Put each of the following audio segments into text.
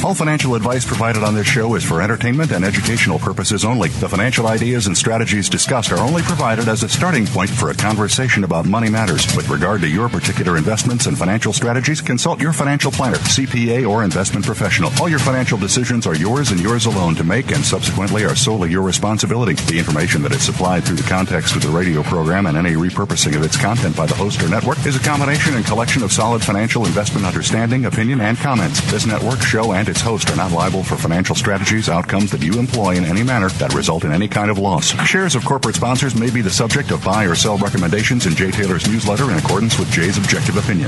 All financial advice provided on this show is for entertainment and educational purposes only. The financial ideas and strategies discussed are only provided as a starting point for a conversation about money matters. With regard to your particular investments and financial strategies, consult your financial planner, CPA, or investment professional. All your financial decisions are yours and yours alone to make, and subsequently are solely your responsibility. The information that is supplied through the context of the radio program and any repurposing of its content by the host or network is a combination and collection of solid financial investment understanding, opinion, and comments. This network, show, and its host are not liable for financial strategies, outcomes that you employ in any manner that result in any kind of loss. Shares of corporate sponsors may be the subject of buy or sell recommendations in Jay Taylor's newsletter in accordance with Jay's objective opinion.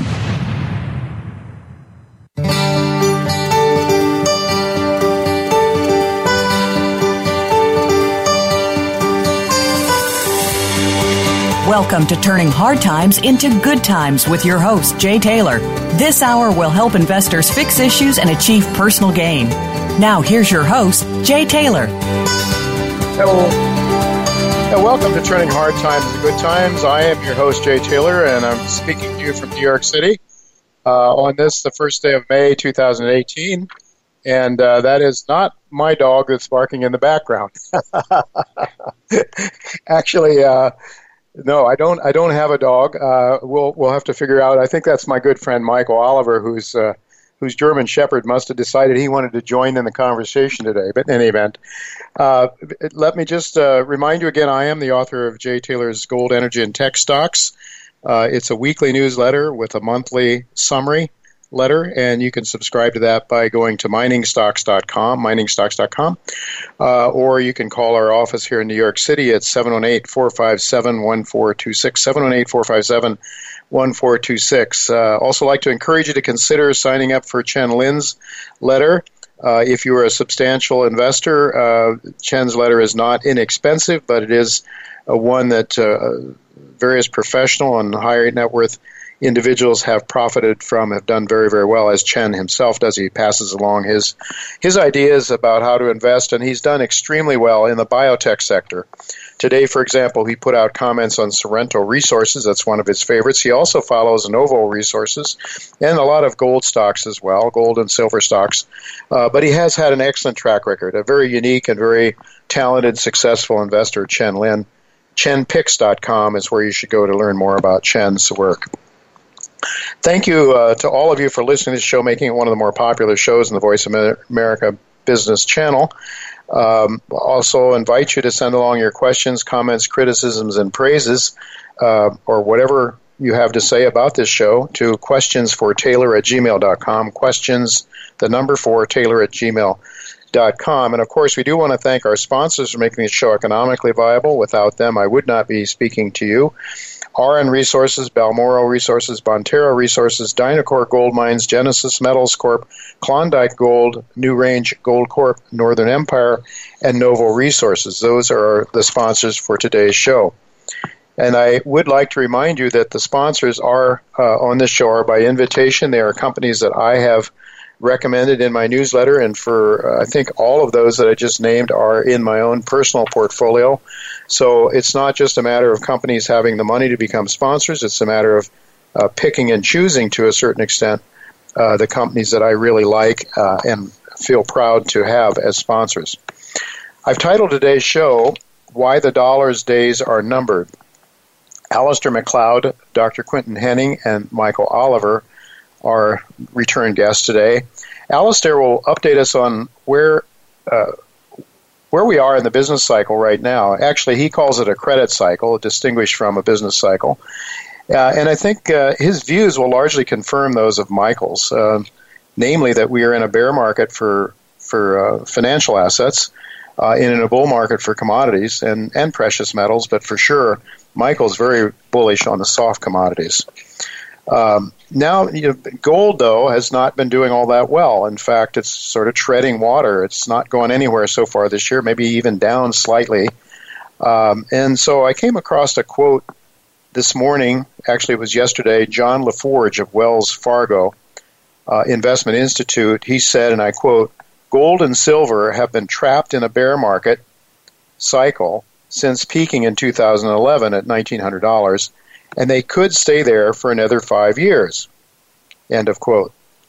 Welcome to Turning Hard Times into Good Times with your host, Jay Taylor. This hour will help investors fix issues and achieve personal gain. Now, here's your host, Jay Taylor. Hello. And welcome to Turning Hard Times into Good Times. I am your host, Jay Taylor, and I'm speaking to you from New York City on this, the first day of May 2018. And that is not my dog that's barking in the background. Actually, no, I don't have a dog. We'll have to figure out. I think that's my good friend Michael Oliver, whose German Shepherd must have decided he wanted to join in the conversation today. But in any event, let me just remind you again, I am the author of Jay Taylor's Gold, Energy, and Tech Stocks. It's a weekly newsletter with a monthly summary letter, and you can subscribe to that by going to miningstocks.com, or you can call our office here in New York City at 718-457-1426, 718-457-1426. Also like to encourage you to consider signing up for Chen Lin's letter. If you are a substantial investor, Chen's letter is not inexpensive, but it is one that various professional and higher net worth individuals have profited from, have done very, very well, as Chen himself does. He passes along his ideas about how to invest, and he's done extremely well in the biotech sector. Today, for example, he put out comments on Sorrento Resources. That's one of his favorites. He also follows Novo Resources and a lot of gold stocks as well, gold and silver stocks. But he has had an excellent track record, a very unique and very talented, successful investor, Chen Lin. ChenPicks.com is where you should go to learn more about Chen's work. Thank you to all of you for listening to this show, making it one of the more popular shows in the Voice of America Business Channel. Also invite you to send along your questions, comments, criticisms, and praises, or whatever you have to say about this show, to questionsfortaylor@gmail.com, questions, the number 4, Taylor@gmail.com. And of course, we do want to thank our sponsors for making this show economically viable. Without them, I would not be speaking to you. RN Resources, Balmoral Resources, Bonterra Resources, Dynacor Gold Mines, Genesis Metals Corp., Klondike Gold, New Range Gold Corp., Northern Empire, and Novo Resources. Those are the sponsors for today's show. And I would like to remind you that the sponsors are on this show are by invitation. They are companies that I have recommended in my newsletter, and for I think all of those that I just named are in my own personal portfolio. So it's not just a matter of companies having the money to become sponsors. It's a matter of picking and choosing, to a certain extent, the companies that I really like and feel proud to have as sponsors. I've titled today's show, Why the Dollar's Days Are Numbered. Alistair McLeod, Dr. Quinton Henning, and Michael Oliver are return guests today. Alistair will update us on where we are in the business cycle right now. Actually, he calls it a credit cycle, distinguished from a business cycle. And I think his views will largely confirm those of Michael's, namely that we are in a bear market for financial assets, in a bull market for commodities and precious metals, but for sure, Michael's very bullish on the soft commodities. Now, gold, though, has not been doing all that well. In fact, it's sort of treading water. It's not going anywhere so far this year, maybe even down slightly. And so I came across a quote this morning, actually it was yesterday, John LaForge of Wells Fargo Investment Institute. He said, and I quote, "Gold and silver have been trapped in a bear market cycle since peaking in 2011 at $1,900, and they could stay there for another 5 years." End of quote.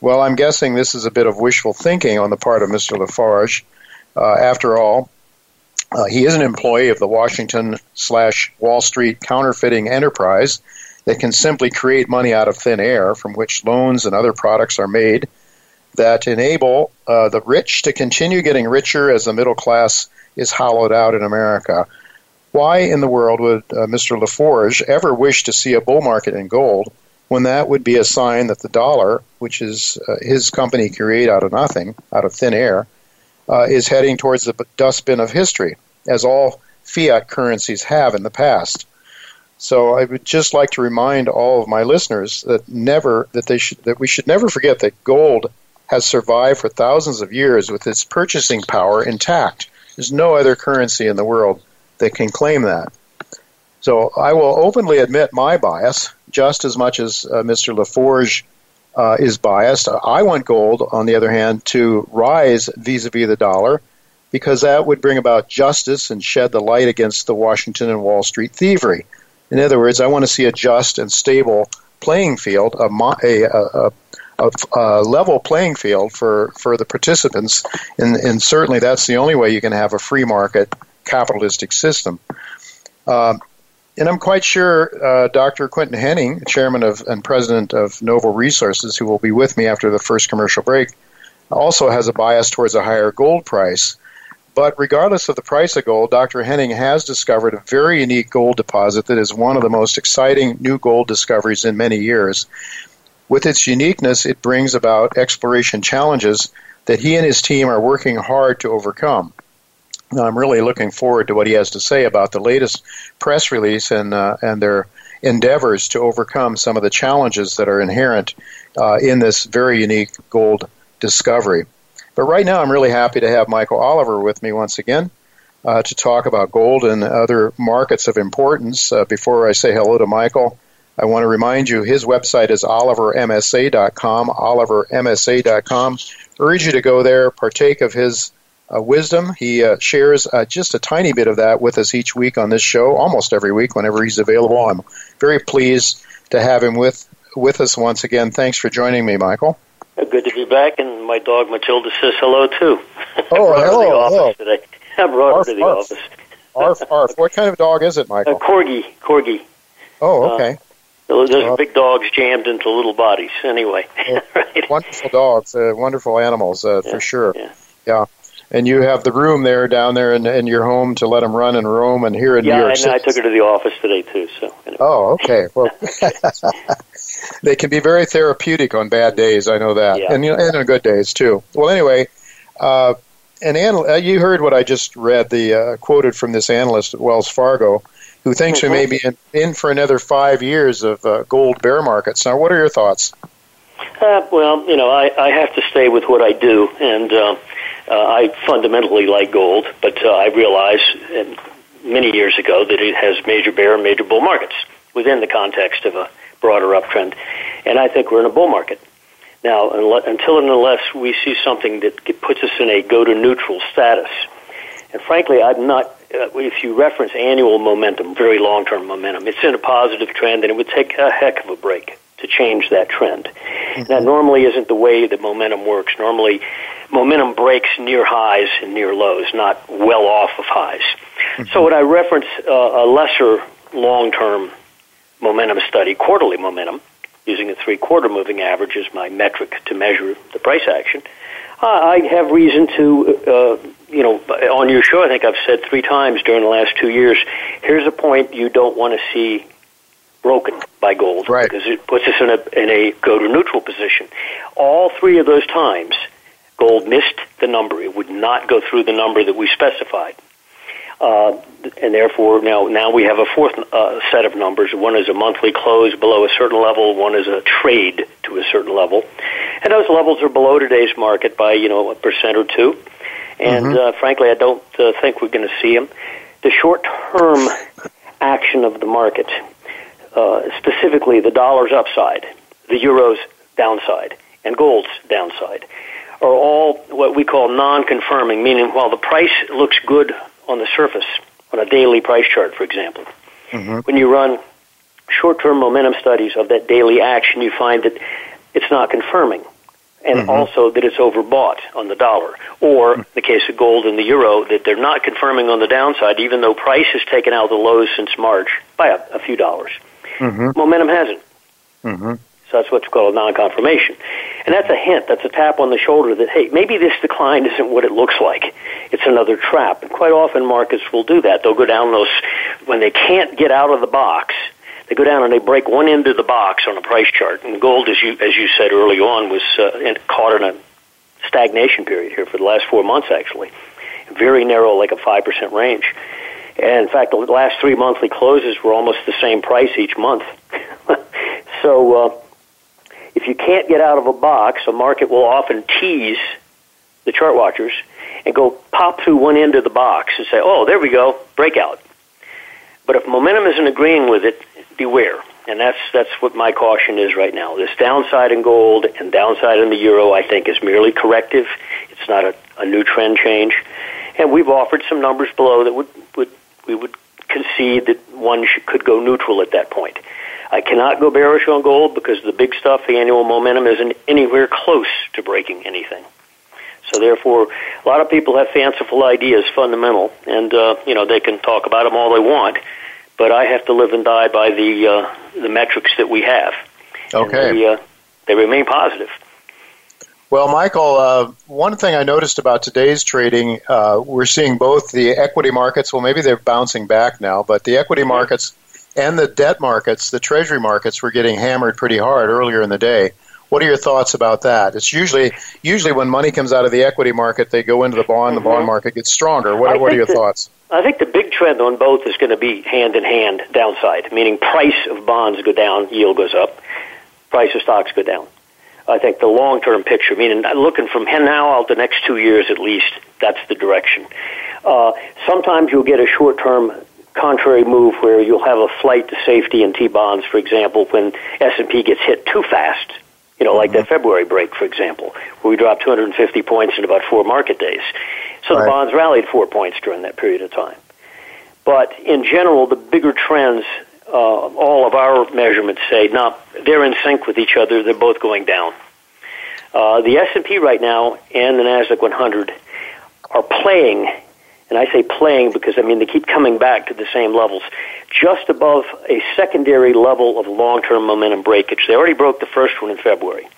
Well, I'm guessing this is a bit of wishful thinking on the part of Mr. Lafarge. After all, he is an employee of the Washington/Wall Street counterfeiting enterprise that can simply create money out of thin air, from which loans and other products are made that enable the rich to continue getting richer as the middle class is hollowed out in America. Why in the world would Mr. Lafarge ever wish to see a bull market in gold when that would be a sign that the dollar, which is his company create out of nothing, out of thin air, is heading towards the dustbin of history, as all fiat currencies have in the past? So I would just like to remind all of my listeners that we should never forget that gold has survived for thousands of years with its purchasing power intact. There's no other currency in the world that can claim that. So I will openly admit my bias, just as much as Mr. Lafarge is biased. I want gold, on the other hand, to rise vis-a-vis the dollar, because that would bring about justice and shed the light against the Washington and Wall Street thievery. In other words, I want to see a just and stable playing field, a level playing field for the participants, and certainly that's the only way you can have a free market capitalistic system. And I'm quite sure Dr. Quinton Henning, chairman and president of Novo Resources, who will be with me after the first commercial break, also has a bias towards a higher gold price. But regardless of the price of gold, Dr. Henning has discovered a very unique gold deposit that is one of the most exciting new gold discoveries in many years. With its uniqueness, it brings about exploration challenges that he and his team are working hard to overcome. Now, I'm really looking forward to what he has to say about the latest press release and their endeavors to overcome some of the challenges that are inherent in this very unique gold discovery. But right now, I'm really happy to have Michael Oliver with me once again to talk about gold and other markets of importance. Before I say hello to Michael, I want to remind you his website is olivermsa.com, olivermsa.com. Urge you to go there, partake of his wisdom. He shares just a tiny bit of that with us each week on this show, almost every week whenever he's available. I'm very pleased to have him with us once again. Thanks for joining me, Michael. Good to be back, and my dog Matilda says hello, too. Oh, hello. Today. I brought her to the office. Arf, arf. What kind of dog is it, Michael? Corgi. Oh, okay. Those big dogs jammed into little bodies, anyway. Right. Wonderful dogs, wonderful animals, for sure. Yeah. And you have the room down there in your home to let them run and roam, and here in New York City. Yeah, and I took her to the office today, too. So. Oh, okay. Well, they can be very therapeutic on bad days, I know that, and on good days, too. Well, anyway, you heard what I just read, quoted from this analyst at Wells Fargo, who thinks we may be in for another 5 years of gold bear markets. Now, what are your thoughts? Well, I have to stay with what I do, and I fundamentally like gold, but I realized many years ago that it has major bear and major bull markets within the context of a broader uptrend, and I think we're in a bull market. Now, until and unless we see something that puts us in a go-to-neutral status, and frankly, I'm not, if you reference annual momentum, very long-term momentum, it's in a positive trend, and it would take a heck of a break to change that trend. Mm-hmm. That normally isn't the way that momentum works. Normally, momentum breaks near highs and near lows, not well off of highs. Mm-hmm. So when I reference a lesser long-term momentum study, quarterly momentum, using a 3-quarter moving average as my metric to measure the price action, I have reason to, on your show, I think I've said 3 times during the last 2 years, here's a point you don't want to see broken by gold, right, because it puts us in a go-to-neutral position. All 3 of those times, gold missed the number. It would not go through the number that we specified. And therefore, now we have a 4th set of numbers. One is a monthly close below a certain level. One is a trade to a certain level. And those levels are below today's market by, 1% or 2%. And frankly, I don't think we're going to see them. The short-term action of the market, specifically the dollar's upside, the euro's downside, and gold's downside, are all what we call non-confirming, meaning while the price looks good on the surface, on a daily price chart, for example, when you run short-term momentum studies of that daily action, you find that it's not confirming. and also that it's overbought on the dollar. Or, in the case of gold and the euro, that they're not confirming on the downside, even though price has taken out the lows since March by a few dollars. Momentum hasn't. So that's what's called a non-confirmation. And that's a hint, that's a tap on the shoulder that, hey, maybe this decline isn't what it looks like. It's another trap. And quite often markets will do that. They'll go down those, when they can't get out of the box, they go down and they break one end of the box on a price chart. And gold, as you said early on, was caught in a stagnation period here for the last 4 months, actually. Very narrow, like a 5% range. And in fact, the last 3 monthly closes were almost the same price each month. So if you can't get out of a box, a market will often tease the chart watchers and go pop through one end of the box and say, oh, there we go, breakout. But if momentum isn't agreeing with it, beware. And that's what my caution is right now. This downside in gold and downside in the euro, I think, is merely corrective. It's not a new trend change. And we've offered some numbers below that we would concede that one could go neutral at that point. I cannot go bearish on gold because the big stuff, the annual momentum, isn't anywhere close to breaking anything. So therefore, a lot of people have fanciful ideas, fundamental, and they can talk about them all they want. But I have to live and die by the metrics that we have. Okay. And they remain positive. Well, Michael, one thing I noticed about today's trading, we're seeing both the equity markets, well, maybe they're bouncing back now, but the equity markets and the debt markets, the treasury markets, were getting hammered pretty hard earlier in the day. What are your thoughts about that? It's usually when money comes out of the equity market, they go into the bond market gets stronger. What are your thoughts? I think the big trend on both is going to be hand-in-hand downside, meaning price of bonds go down, yield goes up, price of stocks go down. I think the long-term picture, meaning looking from now out the next 2 years at least, that's the direction. Sometimes you'll get a short-term contrary move where you'll have a flight to safety in T-bonds, for example, when S&P gets hit too fast, like that February break, for example, where we dropped 250 points in about 4 market days. So the bonds rallied 4 points during that period of time. But in general, the bigger trends, all of our measurements say, they're in sync with each other. They're both going down. The S&P right now and the NASDAQ 100 are playing, and I say playing because, they keep coming back to the same levels, just above a secondary level of long-term momentum breakage. They already broke the first one in February,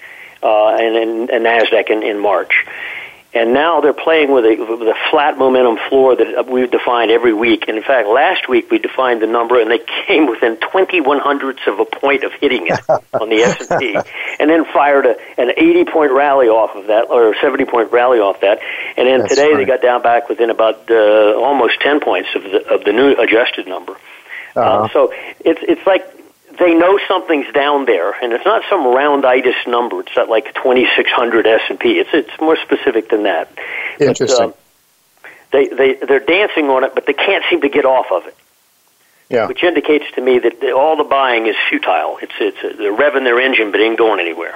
and NASDAQ in March. And now they're playing with a flat momentum floor that we've defined every week. And in fact, last week we defined the number, and they came within 20/100ths of a point of hitting it on the S&P, and then fired an 80-point rally off of that, or a 70-point rally off that. And then today they got down back within about almost 10 points of the new adjusted number. So it's like they know something's down there, and it's not some rounditis number. It's not like 2,600 S&P. It's more specific than that. Interesting. But, they're dancing on it, but they can't seem to get off of it. Yeah. Which indicates to me that all the buying is futile. They're revving their engine, but it ain't going anywhere.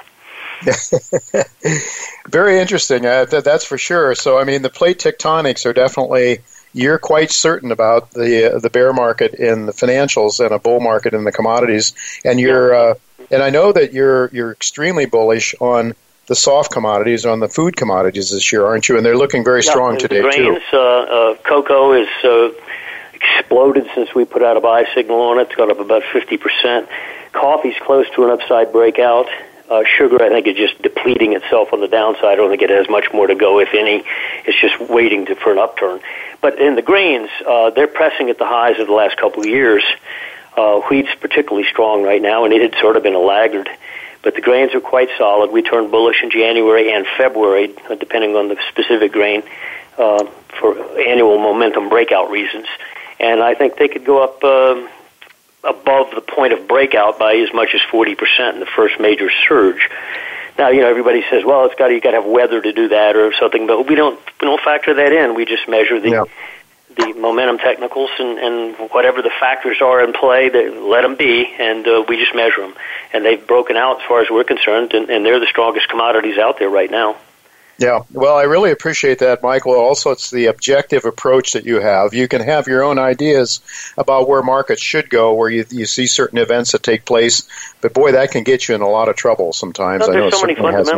Very interesting. That's for sure. So, the plate tectonics are definitely. You're quite certain about the bear market in the financials and a bull market in the commodities, and and I know that you're extremely bullish on the soft commodities, on the food commodities this year, aren't you? And they're looking very strong today too. Cocoa has exploded since we put out a buy signal on it. It's gone up about 50%. Coffee's close to an upside breakout. Sugar, I think, is just depleting itself on the downside. I don't think it has much more to go, if any. It's just waiting for an upturn. But in the grains, they're pressing at the highs of the last couple of years. Wheat's particularly strong right now, and it had sort of been a laggard. But the grains are quite solid. We turned bullish in January and February, depending on the specific grain, for annual momentum breakout reasons. And I think they could go up above the point of breakout by as much as 40% in the first major surge. Now, everybody says, well, you got to have weather to do that or something, but we don't factor that in. We just measure the momentum technicals and whatever the factors are in play, let them be, and we just measure them. And they've broken out as far as we're concerned, and they're the strongest commodities out there right now. Yeah, well, I really appreciate that, Michael. Also, it's the objective approach that you have. You can have your own ideas about where markets should go, where you see certain events that take place, but boy, that can get you in a lot of trouble sometimes. There's so many fundamentals.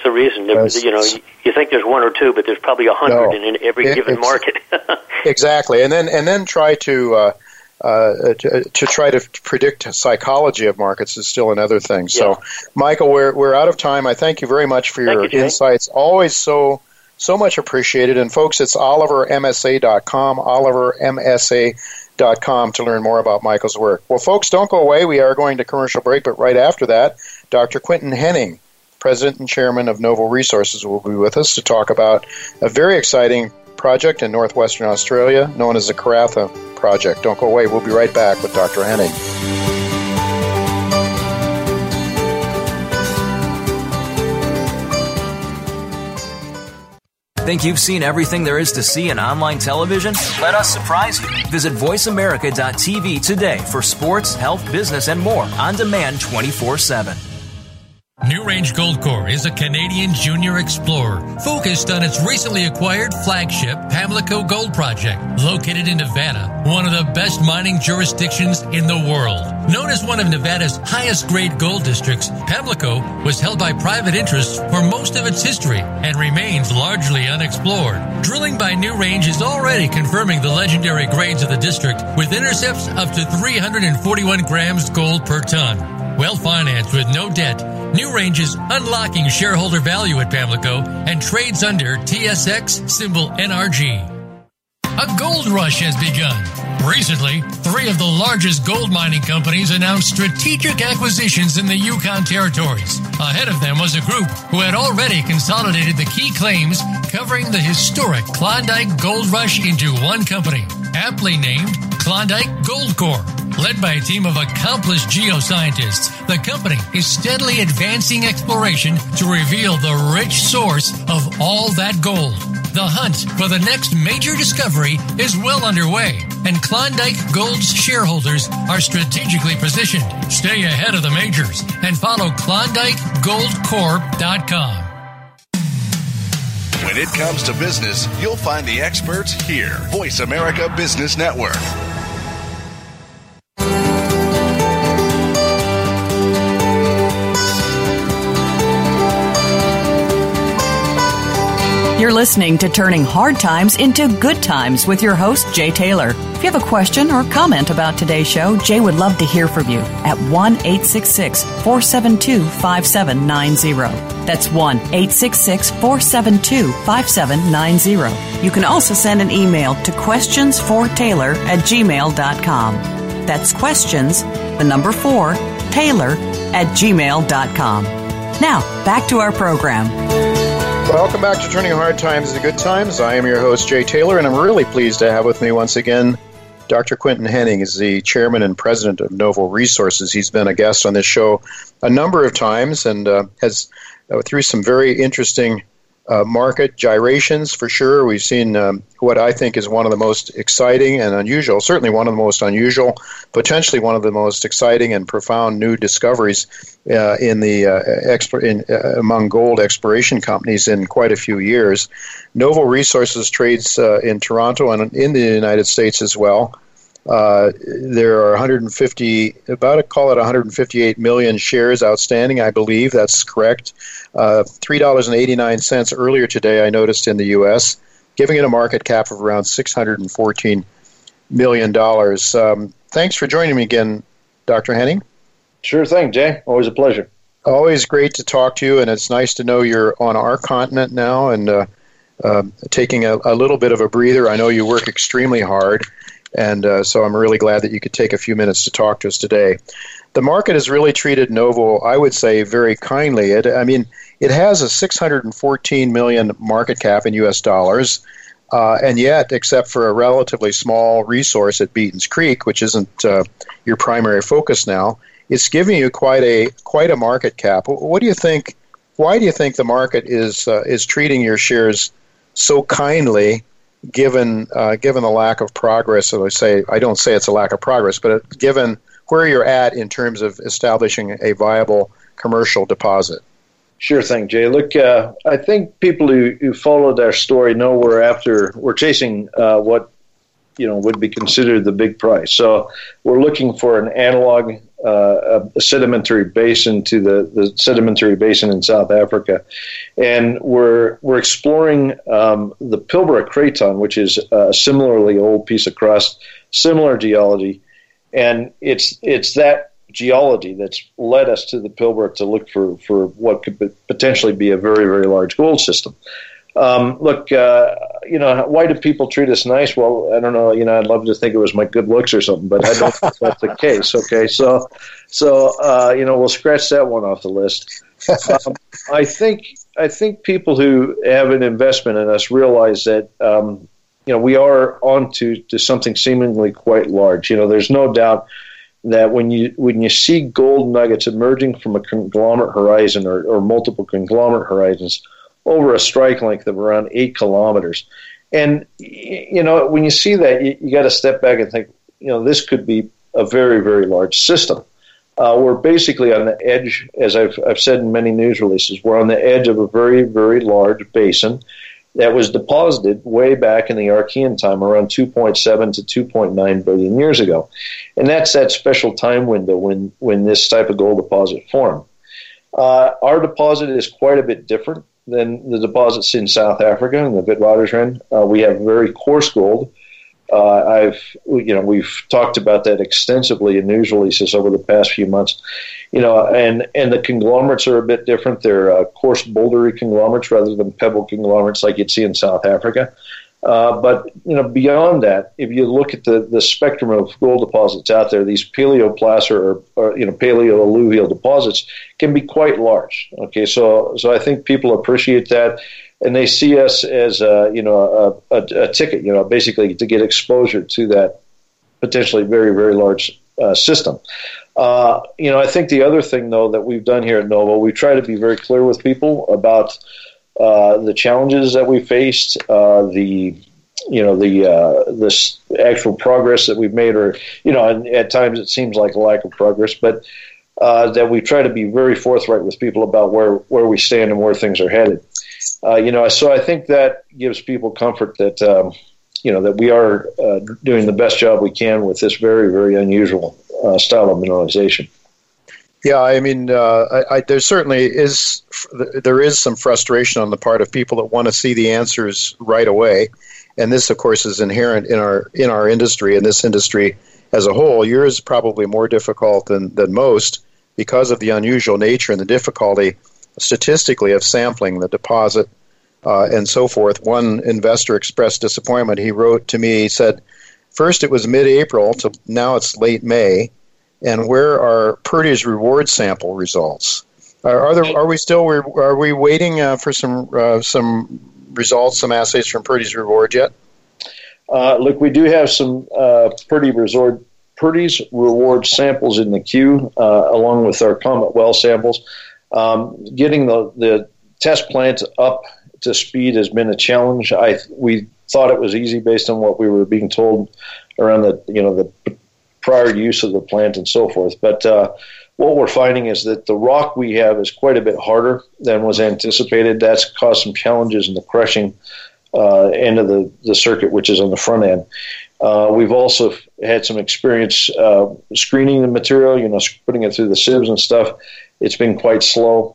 the reason. You think there's one or two, but there's probably 100 in every given market. Exactly, and then try to try to predict psychology of markets is still another thing. So, yeah. Michael, we're out of time. I thank you very much for your insights. Always so much appreciated. And folks, it's OliverMSA.com, OliverMSA.com to learn more about Michael's work. Well, folks, don't go away. We are going to commercial break, but right after that, Dr. Quinton Henning, President and Chairman of Novo Resources, will be with us to talk about a very exciting project in northwestern Australia known as the Karratha Project. Don't go away. We'll be right back with Dr. Henning. Think you've seen everything there is to see in online television? Let us surprise you. Visit voiceamerica.tv today for sports, health, business, and more on demand 24/7. New Range Goldcorp is a Canadian junior explorer focused on its recently acquired flagship Pamlico Gold Project, located in Nevada, one of the best mining jurisdictions in the world. Known as one of Nevada's highest grade gold districts, Pamlico was held by private interests for most of its history and remains largely unexplored. Drilling by New Range is already confirming the legendary grades of the district with intercepts up to 341 grams gold per ton. Well financed with no debt, New Range is unlocking shareholder value at Pamlico and trades under TSX symbol NRG. A gold rush has begun. Recently, 3 of the largest gold mining companies announced strategic acquisitions in the Yukon territories. Ahead of them was a group who had already consolidated the key claims covering the historic Klondike Gold Rush into one company, aptly named Klondike Goldcorp. Led by a team of accomplished geoscientists, the company is steadily advancing exploration to reveal the rich source of all that gold. The hunt for the next major discovery is well underway, and Klondike Gold's shareholders are strategically positioned. Stay ahead of the majors and follow KlondikeGoldCorp.com. When it comes to business, you'll find the experts here. Voice America Business Network. You're listening to Turning Hard Times into Good Times with your host, Jay Taylor. If you have a question or comment about today's show, Jay would love to hear from you at 1-866-472-5790. That's 1-866-472-5790. You can also send an email to questionsfortaylor@gmail.com. That's questions, the number 4, Taylor@gmail.com. Now, back to our program. Welcome back to Turning Hard Times into Good Times. I am your host, Jay Taylor, and I'm really pleased to have with me once again Dr. Quinton Henning is the chairman and president of Novo Resources. He's been a guest on this show a number of times and has, through some very interesting market gyrations, for sure. We've seen what I think is one of the most exciting and unusual, certainly one of the most unusual, potentially one of the most exciting and profound new discoveries among gold exploration companies in quite a few years. Novo Resources trades in Toronto and in the United States as well. There are 158 million shares outstanding, I believe. That's correct. $3.89 earlier today, I noticed, in the U.S., giving it a market cap of around $614 million. Thanks for joining me again, Dr. Henning. Sure thing, Jay. Always a pleasure. Always great to talk to you, and it's nice to know you're on our continent now and taking a little bit of a breather. I know you work extremely hard, and so I'm really glad that you could take a few minutes to talk to us today. The market has really treated Novo, I would say, very kindly. It has a $614 million market cap in U.S. dollars, and yet, except for a relatively small resource at Beaton's Creek, which isn't your primary focus now, it's giving you quite a market cap. What do you think? Why do you think the market is treating your shares so kindly, given the lack of progress? So I don't say it's a lack of progress, but given where you're at in terms of establishing a viable commercial deposit. Sure thing, Jay. Look, I think people who followed our story know we're chasing what would be considered the big price. So we're looking for an analog a sedimentary basin to the sedimentary basin in South Africa, and we're exploring the Pilbara Craton, which is a similarly old piece of crust, similar geology, and it's that geology that's led us to the Pilbara to look for what could potentially be a very, very large gold system. Look, why do people treat us nice? Well, I don't know. I'd love to think it was my good looks or something, but I don't think that's the case. Okay, so we'll scratch that one off the list. I think people who have an investment in us realize that we are on to something seemingly quite large. There's no doubt that when you see gold nuggets emerging from a conglomerate horizon or multiple conglomerate horizons over a strike length of around 8 kilometers, and when you see that, you got to step back and think, this could be a very, very large system. We're basically on the edge, as I've said in many news releases, we're on the edge of a very, very large basin that was deposited way back in the Archean time, around 2.7 to 2.9 billion years ago. And that's that special time window when this type of gold deposit formed. Our deposit is quite a bit different than the deposits in South Africa and the Witwatersrand. We have very coarse gold. We've talked about that extensively in news releases over the past few months. And the conglomerates are a bit different. They're coarse bouldery conglomerates rather than pebble conglomerates like you'd see in South Africa. But beyond that, if you look at the spectrum of gold deposits out there, these paleoplacer or paleoalluvial deposits can be quite large. Okay, so I think people appreciate that, and they see us as a ticket, basically to get exposure to that potentially very, very large system. I think the other thing, though, that we've done here at Nova, we try to be very clear with people about the challenges that we faced, this actual progress that we've made, or and at times it seems like a lack of progress, but that we try to be very forthright with people about where we stand and where things are headed. So I think that gives people comfort that that we are doing the best job we can with this very, very unusual style of mineralization. Yeah, I mean, there certainly is some frustration on the part of people that want to see the answers right away, and this, of course, is inherent in our industry and this industry as a whole. Yours is probably more difficult than most because of the unusual nature and the difficulty statistically of sampling the deposit and so forth. One investor expressed disappointment. He wrote to me, he said, first it was mid-April, to now it's late May, and where are Purdy's reward sample results? Are we waiting for some results, some assays from Purdy's reward yet? Look, we do have some Purdy's reward samples in the queue, along with our Comet well samples. Getting the test plant up to speed has been a challenge. We thought it was easy based on what we were being told around the prior use of the plant and so forth. But what we're finding is that the rock we have is quite a bit harder than was anticipated. That's caused some challenges in the crushing end of the circuit, which is on the front end. We've also had some experience screening the material, putting it through the sieves and stuff. It's been quite slow.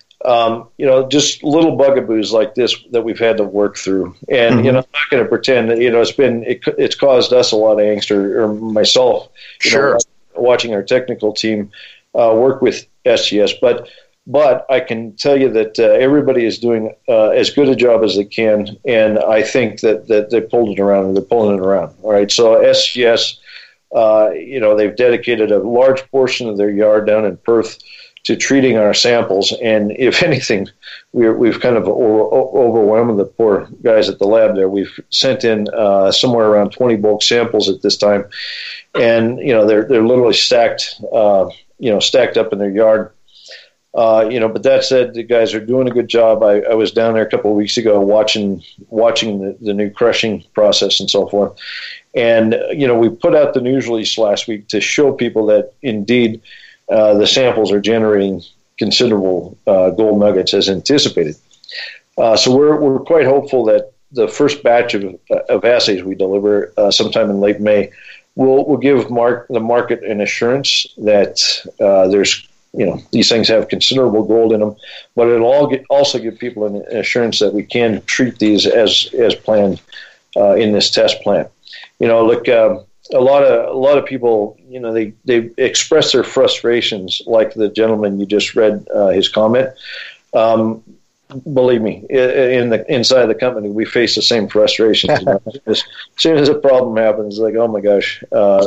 Just little bugaboos like this that we've had to work through. And, I'm not going to pretend that, it's caused us a lot of angst, or myself, sure, watching our technical team work with SGS. But I can tell you that everybody is doing as good a job as they can, and I think that they pulled it around, and they're pulling it around. All right, so SGS, they've dedicated a large portion of their yard down in Perth to treating our samples, and if anything, we've kind of overwhelmed the poor guys at the lab there. We've sent in somewhere around 20 bulk samples at this time, and they're literally stacked up in their yard. But that said, the guys are doing a good job. I was down there a couple of weeks ago watching the new crushing process and so forth, and we put out the news release last week to show people that indeed the samples are generating considerable gold nuggets as anticipated. So we're quite hopeful that the first batch of assays we deliver sometime in late May we'll give the market an assurance that there's, these things have considerable gold in them, but it'll also give people an assurance that we can treat these as planned in this test plant. Look, a lot of people, they express their frustrations, like the gentleman you just read his comment. Believe me, inside the company, we face the same frustrations. As soon as a problem happens, it's like, oh my gosh,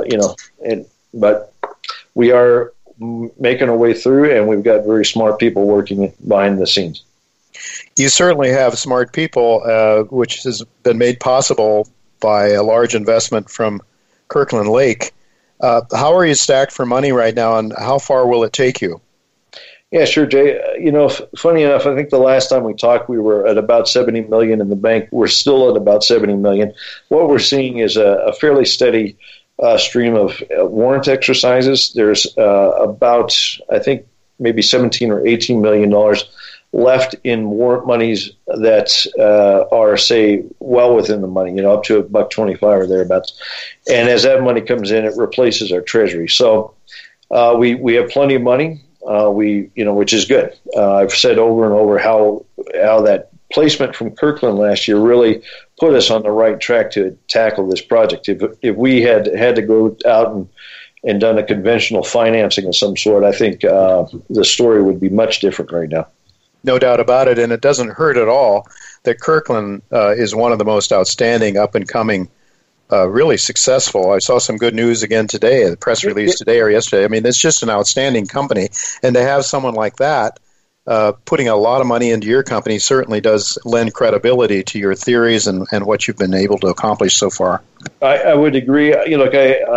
but we are making our way through, and we've got very smart people working behind the scenes. You certainly have smart people, which has been made possible by a large investment from Kirkland Lake. How are you stacked for money right now, and how far will it take you? Yeah, sure, Jay. Funny enough, I think the last time we talked, we were at about $70 million in the bank. We're still at about $70 million. What we're seeing is a fairly steady stream of warrant exercises. There's about, I think, maybe $17 or $18 million left in warrant monies that are, say, well within the money, up to $1.25 or thereabouts. And as that money comes in, it replaces our treasury. So we have plenty of money. Which is good. I've said over and over how that placement from Kirkland last year really put us on the right track to tackle this project. If we had to go out and done a conventional financing of some sort, I think the story would be much different right now. No doubt about it, and it doesn't hurt at all that Kirkland is one of the most outstanding up-and-coming really successful. I saw some good news again today, a press release today or yesterday. I mean, it's just an outstanding company. And to have someone like that putting a lot of money into your company certainly does lend credibility to your theories and what you've been able to accomplish so far. I would agree. Look,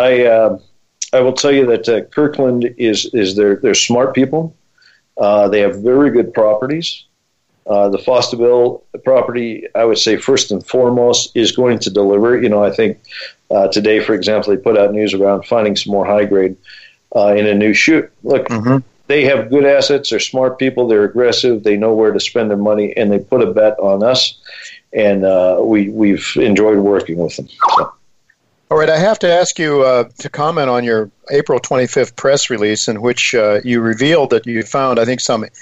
I will tell you that Kirkland they're smart people. They have very good properties. The Fosterville property, I would say, first and foremost, is going to deliver. I think today, for example, they put out news around finding some more high grade in a new chute. Look, They have good assets. They're smart people. They're aggressive. They know where to spend their money, and they put a bet on us. And we've enjoyed working with them. So. All right, I have to ask you to comment on your April 25th press release in which you revealed that you found, I think,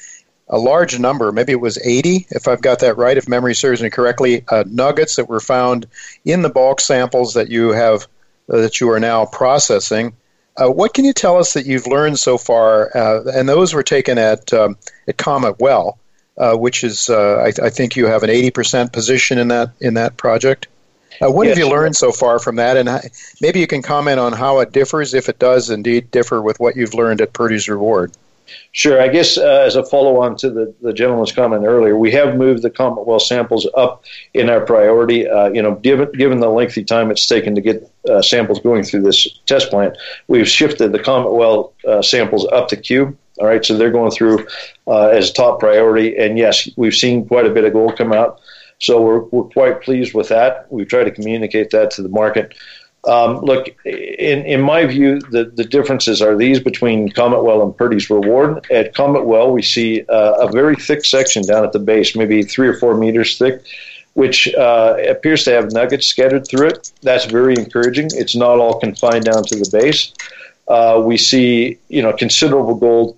a large number, maybe it was 80, if I've got that right, if memory serves me correctly, nuggets that were found in the bulk samples that you have, that you are now processing. What can you tell us that you've learned so far? And those were taken at Comet Well, which is, I think you have an 80% position in that project. What have you learned so far from that? And maybe you can comment on how it differs, if it does indeed differ with what you've learned at Purdy's Reward. Sure. I guess as a follow-on to the gentleman's comment earlier, we have moved the Comet Well samples up in our priority. Given the lengthy time it's taken to get samples going through this test plant, we've shifted the Comet Well samples up to Q. All right, so they're going through as top priority. And yes, we've seen quite a bit of gold come out. So we're quite pleased with that. We've tried to communicate that to the market. Look, in my view, the differences are these between Comet Well and Purdy's Reward. At Comet Well, we see a very thick section down at the base, maybe 3 or 4 meters thick, which appears to have nuggets scattered through it. That's very encouraging. It's not all confined down to the base. We see, considerable gold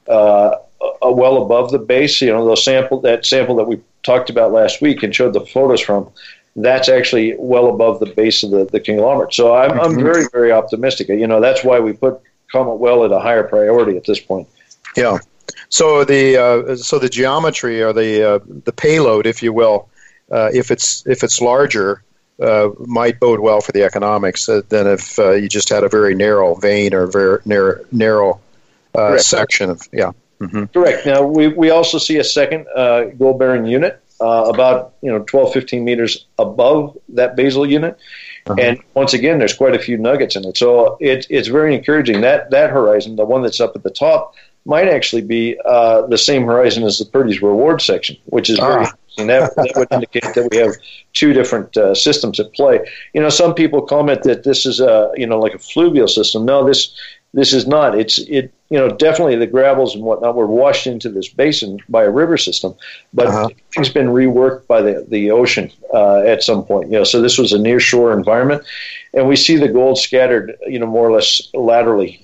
well above the base. That sample that we talked about last week and showed the photos from, that's actually well above the base of the conglomerate. So I'm very, very optimistic. That's why we put Comet Well at a higher priority at this point. Yeah. So the geometry or the payload, if you will, if it's larger, might bode well for the economics than if you just had a very narrow vein or very narrow section of Correct. Now we also see a second gold bearing unit about 12, 15 meters above that basal unit, and once again there's quite a few nuggets in it. So it's very encouraging. That horizon, the one that's up at the top, might actually be the same horizon as the Purdy's Reward section, which is very interesting. That would indicate that we have two different systems at play. Some people comment that this is like a fluvial system. No, this is not. Definitely the gravels and whatnot were washed into this basin by a river system, but it's been reworked by the ocean at some point. So this was a near shore environment, and we see the gold scattered, more or less laterally.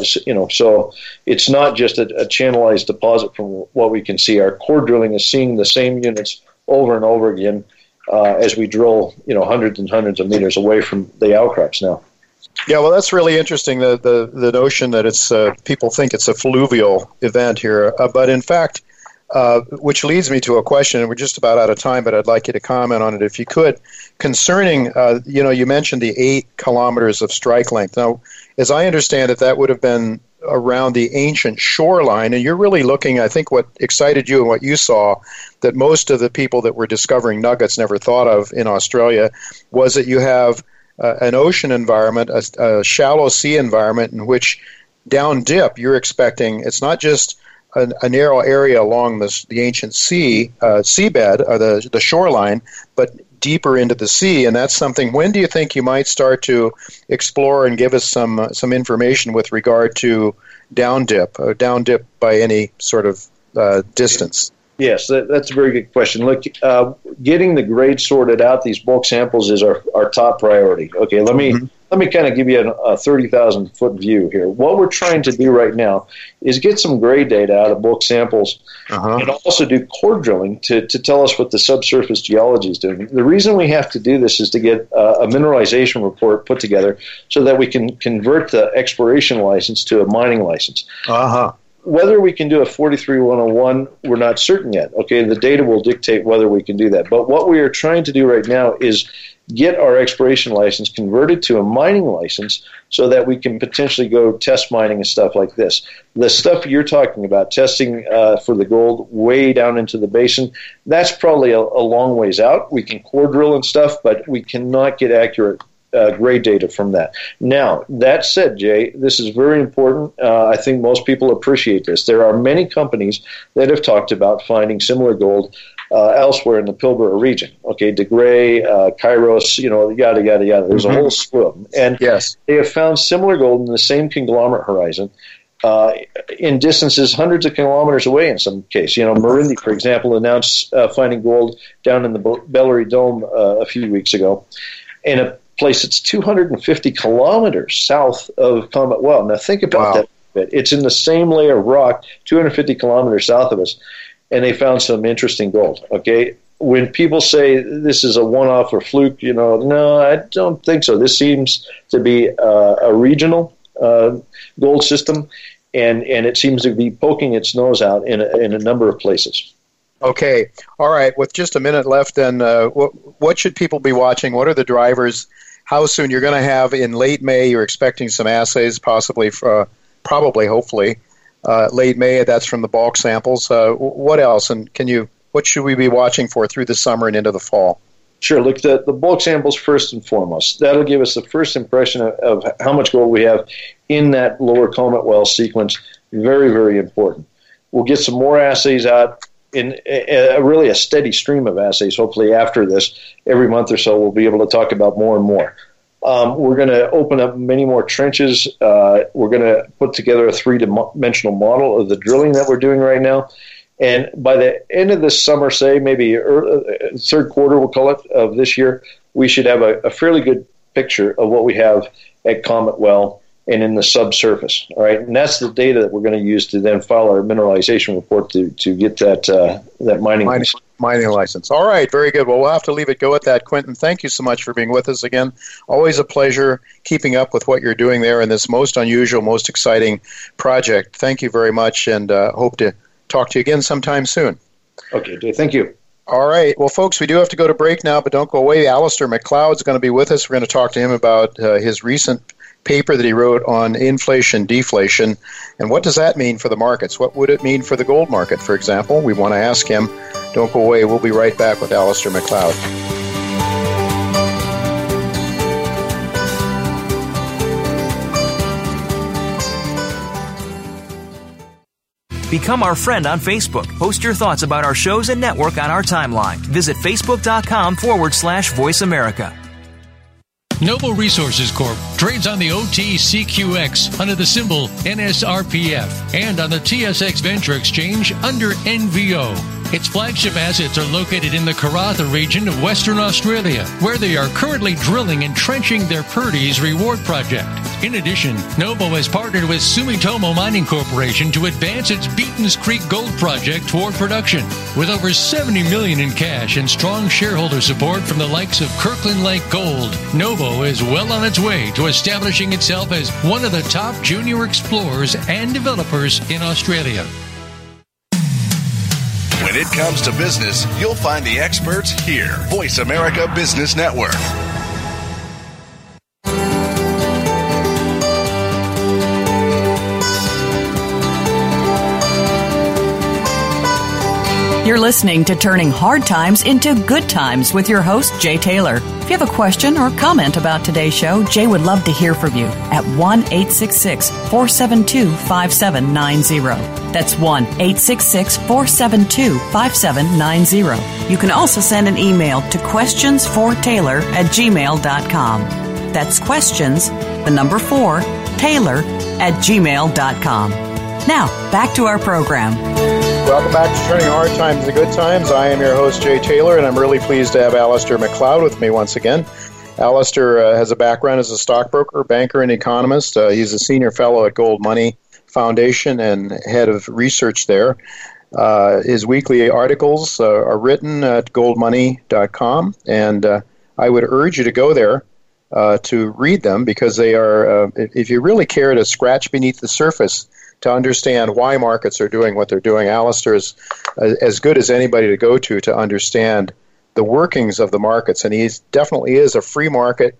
So it's not just a channelized deposit from what we can see. Our core drilling is seeing the same units over and over again as we drill, hundreds and hundreds of meters away from the outcrops now. Yeah, well, that's really interesting. The notion that it's people think it's a fluvial event here, but in fact, which leads me to a question, and we're just about out of time, but I'd like you to comment on it if you could, concerning, you mentioned the 8 kilometers of strike length. Now, as I understand it, that would have been around the ancient shoreline, and you're really looking, I think what excited you and what you saw, that most of the people that were discovering nuggets never thought of in Australia, was that you have an ocean environment, a shallow sea environment in which down dip you're expecting, it's not just a narrow area along the ancient seabed, or the shoreline, but deeper into the sea, and that's something. When do you think you might start to explore and give us some information with regard to down dip by any sort of distance? Yes, that's a very good question. Look, getting the grade sorted out, these bulk samples is our top priority. Okay, let me kind of give you a 30,000-foot view here. What we're trying to do right now is get some grade data out of bulk samples and also do core drilling to tell us what the subsurface geology is doing. The reason we have to do this is to get a mineralization report put together so that we can convert the exploration license to a mining license. Whether we can do a 43-101, we're not certain yet. Okay, the data will dictate whether we can do that. But what we are trying to do right now is get our exploration license converted to a mining license so that we can potentially go test mining and stuff like this. The stuff you're talking about, testing for the gold way down into the basin, that's probably a long ways out. We can core drill and stuff, but we cannot get accurate grade data from that. Now, that said, Jay, this is very important. I think most people appreciate this. There are many companies that have talked about finding similar gold elsewhere in the Pilbara region. Okay, De Grey, Kairos, yada, yada, yada. There's a whole slew of them. And they have found similar gold in the same conglomerate horizon in distances hundreds of kilometers away in some case. Marindi, for example, announced finding gold down in the Bellary Dome a few weeks ago in a place that's 250 kilometers south of Comet Well. Now think about that a bit. It's in the same layer of rock, 250 kilometers south of us, and they found some interesting gold. Okay, when people say this is a one-off or fluke, no, I don't think so. This seems to be a regional gold system, and it seems to be poking its nose out in a number of places. Okay, all right. With just a minute left, then, what should people be watching? What are the drivers? How soon? You're going to have in late May, you're expecting some assays, possibly, hopefully, late May. That's from the bulk samples. What else? And what should we be watching for through the summer and into the fall? Sure. Look, the bulk samples first and foremost. That'll give us the first impression of how much gold we have in that lower Comet Well sequence. Very, very important. We'll get some more assays out in really a steady stream of assays. Hopefully after this, every month or so, we'll be able to talk about more and more. We're going to open up many more trenches. We're going to put together a three-dimensional model of the drilling that we're doing right now. And by the end of this summer, say maybe third quarter, we'll call it, of this year, we should have a fairly good picture of what we have at Comet Well and in the subsurface. All right, and that's the data that we're going to use to then file our mineralization report to get that mining license. All right, very good. Well, we'll have to leave it go at that, Quentin. Thank you so much for being with us again. Always a pleasure keeping up with what you're doing there in this most unusual, most exciting project. Thank you very much, and hope to talk to you again sometime soon. Okay, Dave. Thank you. All right. Well, folks, we do have to go to break now, but don't go away. Alistair McLeod is going to be with us. We're going to talk to him about his recent paper that he wrote on inflation, deflation, and what does that mean for the markets? What would it mean for the gold market, for example? We want to ask him. Don't go away. We'll be right back with Alistair McLeod. Become our friend on Facebook. Post your thoughts about our shows and network on our timeline. Visit facebook.com/Voice America. Noble Resources Corp. trades on the OTCQX under the symbol NSRPF and on the TSX Venture Exchange under NVO. Its flagship assets are located in the Karatha region of Western Australia, where they are currently drilling and trenching their Purdy's Reward project. In addition, Novo has partnered with Sumitomo Mining Corporation to advance its Beaton's Creek Gold project toward production. With over $70 million in cash and strong shareholder support from the likes of Kirkland Lake Gold, Novo is well on its way to establishing itself as one of the top junior explorers and developers in Australia. When it comes to business, you'll find the experts here. Voice America Business Network. You're listening to Turning Hard Times into Good Times with your host, Jay Taylor. If you have a question or comment about today's show, Jay would love to hear from you at 1-866-472-5790. That's 1-866-472-5790. You can also send an email to questionsfortaylor@gmail.com. That's questions, the number 4, Taylor@gmail.com. Now, back to our program. Welcome back to Turning Hard Times to Good Times. I am your host, Jay Taylor, and I'm really pleased to have Alistair McLeod with me once again. Alistair has a background as a stockbroker, banker, and economist. He's a senior fellow at Gold Money Foundation and head of research there. His weekly articles are written at goldmoney.com, and I would urge you to go there to read them because they are, if you really care to scratch beneath the surface to understand why markets are doing what they're doing, Alistair is as good as anybody to go to understand the workings of the markets, and he definitely is a free market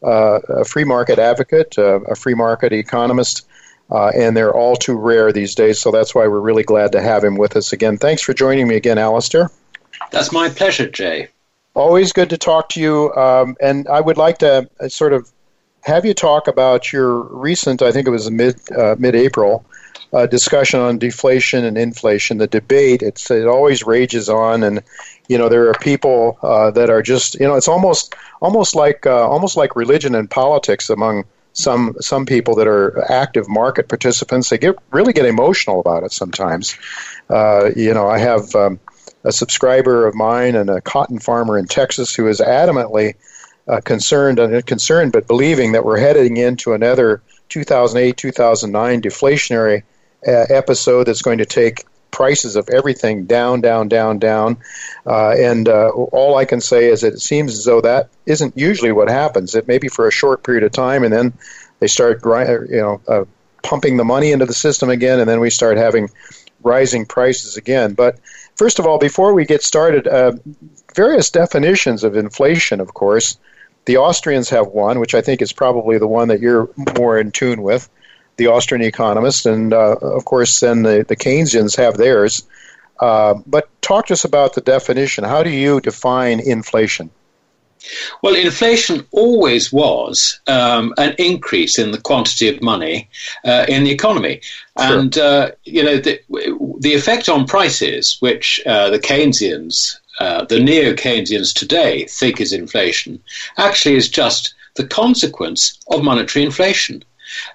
advocate, a free market economist, and they're all too rare these days. So that's why we're really glad to have him with us again. Thanks for joining me again, Alistair. That's my pleasure, Jay. Always good to talk to you, and I would like to sort of have you talk about your recent, I think it was mid-April, discussion on deflation and inflation. The debate, it always rages on, and there are people that are just, it's almost like religion and politics among some people that are active market participants. They really get emotional about it sometimes. I have a subscriber of mine and a cotton farmer in Texas who is adamantly concerned but believing that we're heading into another 2008, 2009 deflationary episode that's going to take prices of everything down. And all I can say is that it seems as though that isn't usually what happens. It may be for a short period of time, and then they start pumping the money into the system again, and then we start having rising prices again. But first of all, before we get started, various definitions of inflation, of course. The Austrians have one, which I think is probably the one that you're more in tune with, the Austrian economist, and of course then the Keynesians have theirs. But talk to us about the definition. How do you define inflation? Well, inflation always was an increase in the quantity of money in the economy. Sure. And, the effect on prices, which the Keynesians, the neo-Keynesians today think is inflation, actually is just the consequence of monetary inflation.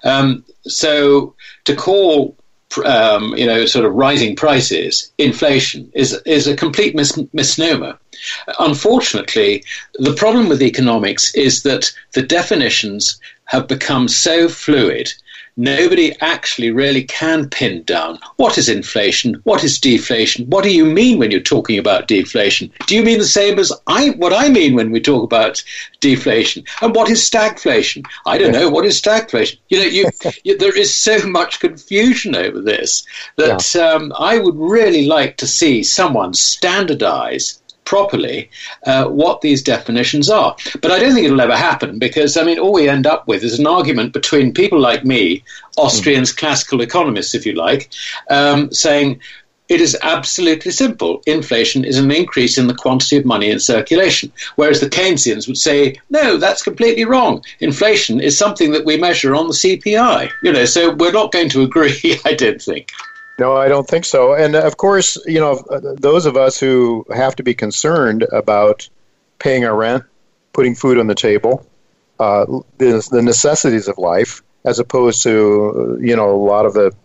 So to call, sort of rising prices inflation is a complete misnomer. Unfortunately, the problem with economics is that the definitions have become so fluid. Nobody actually really can pin down what is inflation, what is deflation, what do you mean when you're talking about deflation? Do you mean the same as what I mean when we talk about deflation? And what is stagflation? I don't know. What is stagflation? There is so much confusion over this that I would really like to see someone standardize properly what these definitions are. But I don't think it'll ever happen because, all we end up with is an argument between people like me, Austrians, classical economists, if you like, saying it is absolutely simple. Inflation is an increase in the quantity of money in circulation. Whereas the Keynesians would say, no, that's completely wrong. Inflation is something that we measure on the CPI. So we're not going to agree, I don't think. No, I don't think so. And of course, those of us who have to be concerned about paying our rent, putting food on the table, the necessities of life, as opposed to, a lot of the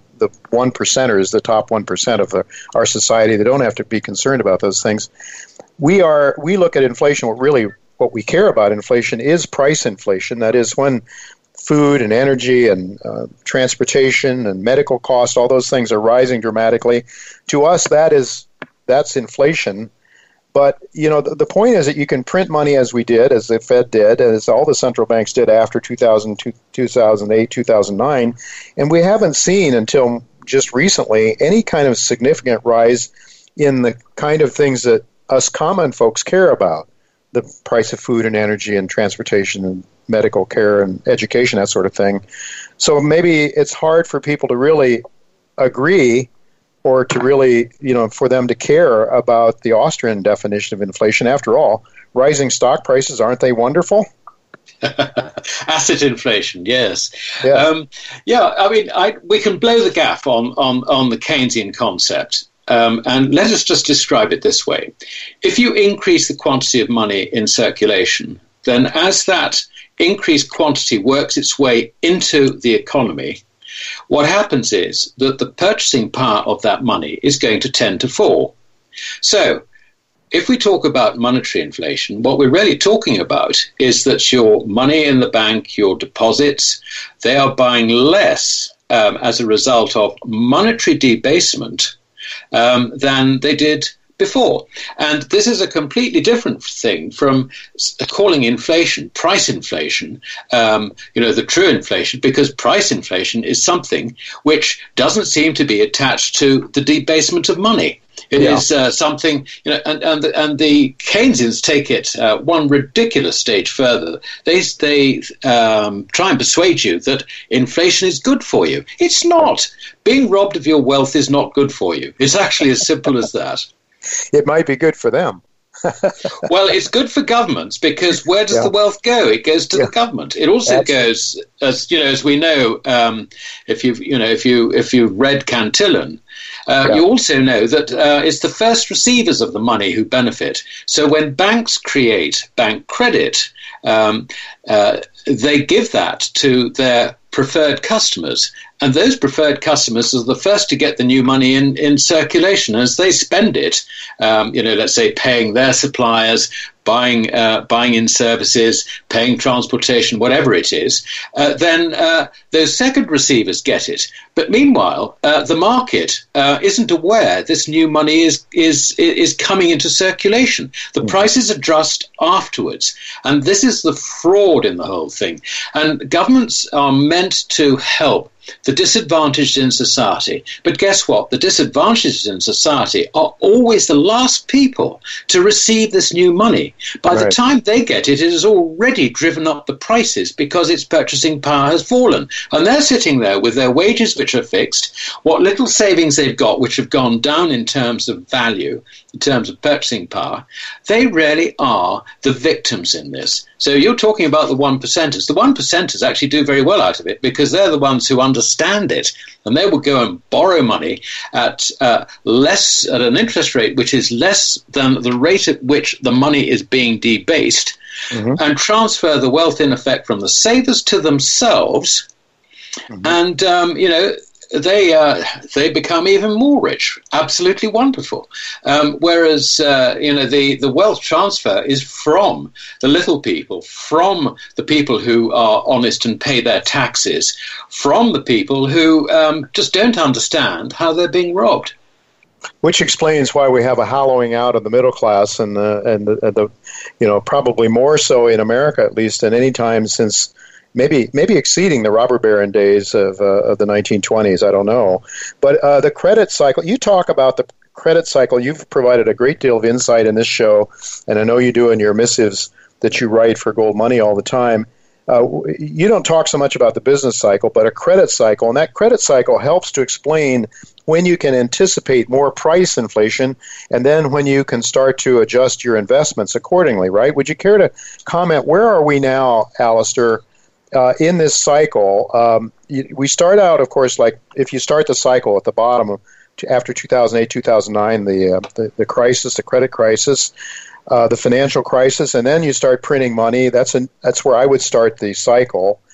1%ers, the top 1% of our society that don't have to be concerned about those things. We look at inflation, what we care about inflation is price inflation. That is when food and energy and transportation and medical costs, all those things are rising dramatically. To us, that's inflation. But, the point is that you can print money as we did, as the Fed did, as all the central banks did after 2008, 2009, and we haven't seen until just recently any kind of significant rise in the kind of things that us common folks care about, the price of food and energy and transportation and medical care and education, that sort of thing. So maybe it's hard for people to really agree or to really, for them to care about the Austrian definition of inflation. After all, rising stock prices, aren't they wonderful? Asset inflation, yes. Yeah. We can blow the gaff on the Keynesian concept. And let us just describe it this way. If you increase the quantity of money in circulation, then as that increased quantity works its way into the economy, what happens is that the purchasing power of that money is going to tend to fall. So if we talk about monetary inflation, what we're really talking about is that your money in the bank, your deposits, they are buying less as a result of monetary debasement than they did before. And this is a completely different thing from calling inflation price inflation, the true inflation, because price inflation is something which doesn't seem to be attached to the debasement of money. It is something, and the Keynesians take it one ridiculous stage further. They try and persuade you that inflation is good for you. It's not. Being robbed of your wealth is not good for you. It's actually as simple as that. It might be good for them. Well, it's good for governments because where does the wealth go? It goes to the government. It also goes, as we know, if you read Cantillon, you also know that it's the first receivers of the money who benefit. So when banks create bank credit, they give that to their preferred customers. And those preferred customers are the first to get the new money in circulation. As they spend it, let's say paying their suppliers, buying in services, paying transportation, whatever it is, then those second receivers get it. But meanwhile, the market isn't aware this new money is coming into circulation. The prices adjust afterwards. And this is the fraud in the whole thing. And governments are meant to help the disadvantaged in society. But guess what? The disadvantaged in society are always the last people to receive this new money. By the time they get it, it has already driven up the prices because its purchasing power has fallen. And they're sitting there with their wages, which are fixed, what little savings they've got, which have gone down in terms of value, in terms of purchasing power. They really are the victims in this. So you're talking about the 1%ers. The 1%ers actually do very well out of it because they're the ones who understand it, and they will go and borrow money at an interest rate which is less than the rate at which the money is being debased, and transfer the wealth in effect from the savers to themselves, and they become even more rich. Absolutely wonderful. Whereas the wealth transfer is from the little people, from the people who are honest and pay their taxes, from the people who just don't understand how they're being robbed. Which explains why we have a hollowing out of the middle class, and probably more so in America at least than any time since. Maybe exceeding the robber baron days of the 1920s. I don't know. But the credit cycle, you talk about the credit cycle. You've provided a great deal of insight in this show, and I know you do in your missives that you write for Gold Money all the time. You don't talk so much about the business cycle, but a credit cycle. And that credit cycle helps to explain when you can anticipate more price inflation and then when you can start to adjust your investments accordingly, right? Would you care to comment, where are we now, Alistair, in this cycle? We start out, of course, like if you start the cycle at the bottom after 2008, 2009, the crisis, the credit crisis, the financial crisis, and then you start printing money. That's where I would start the cycle.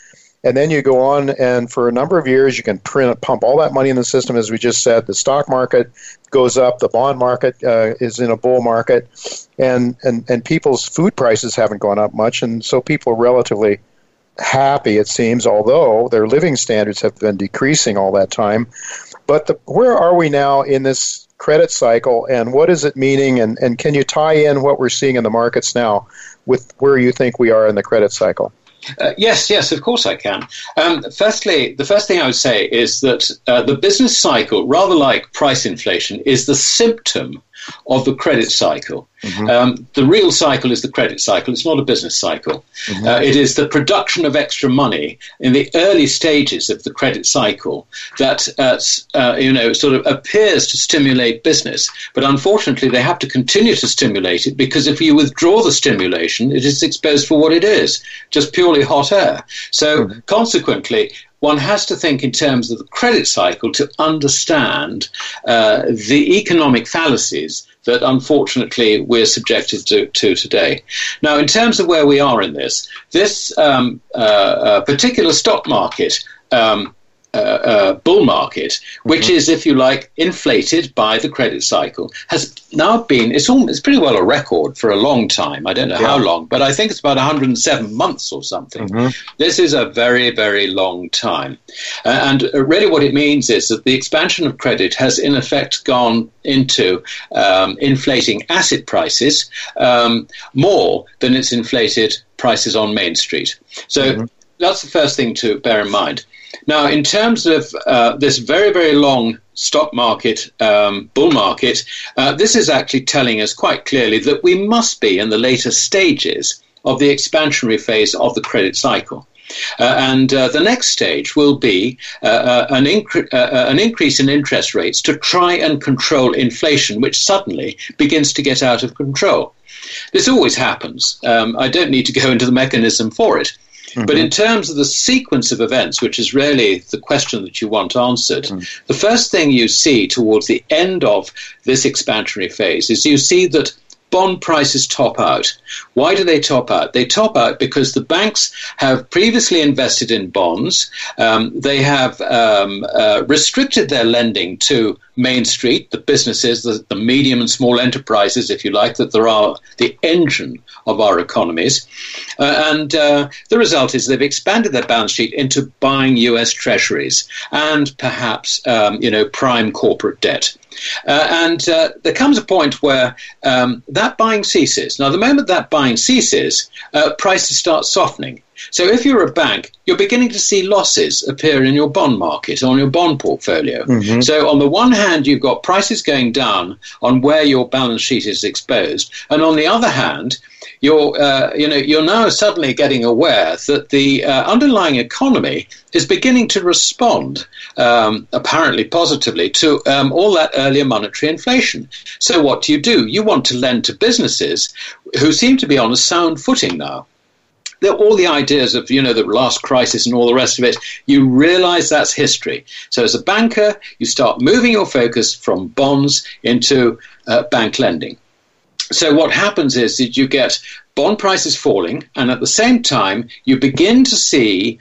And then you go on, and for a number of years, you can pump all that money in the system, as we just said. The stock market goes up, the bond market is in a bull market, and people's food prices haven't gone up much, and so people are relatively happy, it seems, although their living standards have been decreasing all that time. But where are we now in this credit cycle, and what is it meaning, and can you tie in what we're seeing in the markets now with where you think we are in the credit cycle? Yes, of course I can. Firstly, the first thing I would say is that the business cycle, rather like price inflation, is the symptom of the credit cycle. Mm-hmm. The real cycle is the credit cycle. It's not a business cycle. Mm-hmm. It is the production of extra money in the early stages of the credit cycle that sort of appears to stimulate business. But unfortunately, they have to continue to stimulate it, because if you withdraw the stimulation, it is exposed for what it is, just purely hot air. So consequently, one has to think in terms of the credit cycle to understand the economic fallacies that unfortunately we're subjected to today. Now, in terms of where we are in this particular stock market, bull market, which is, if you like, inflated by the credit cycle, has now been, it's pretty well a record for a long time. I don't know how long, but I think it's about 107 months or something. Mm-hmm. This is a very, very long time. And really what it means is that the expansion of credit has in effect gone into inflating asset prices more than it's inflated prices on Main Street. So that's the first thing to bear in mind. Now, in terms of this very, very long stock market, bull market, this is actually telling us quite clearly that we must be in the later stages of the expansionary phase of the credit cycle. And the next stage will be an increase in interest rates to try and control inflation, which suddenly begins to get out of control. This always happens. I don't need to go into the mechanism for it. Mm-hmm. But in terms of the sequence of events, which is really the question that you want answered, the first thing you see towards the end of this expansionary phase is you see that bond prices top out. Why do they top out? They top out because the banks have previously invested in bonds. They have restricted their lending to Main Street, the businesses, the medium and small enterprises, if you like, that there are the engine of our economies. And the result is they've expanded their balance sheet into buying US treasuries and perhaps, prime corporate debt. And there comes a point where that buying ceases. Now, the moment that buying ceases, prices start softening. So if you're a bank, you're beginning to see losses appear in your bond market, on your bond portfolio. Mm-hmm. So on the one hand, you've got prices going down on where your balance sheet is exposed. And on the other hand, you're now suddenly getting aware that the underlying economy is beginning to respond, apparently positively, to all that earlier monetary inflation. So what do? You want to lend to businesses who seem to be on a sound footing now. All the ideas of, the last crisis and all the rest of it, you realize that's history. So as a banker, you start moving your focus from bonds into bank lending. So what happens is that you get bond prices falling, and at the same time, you begin to see,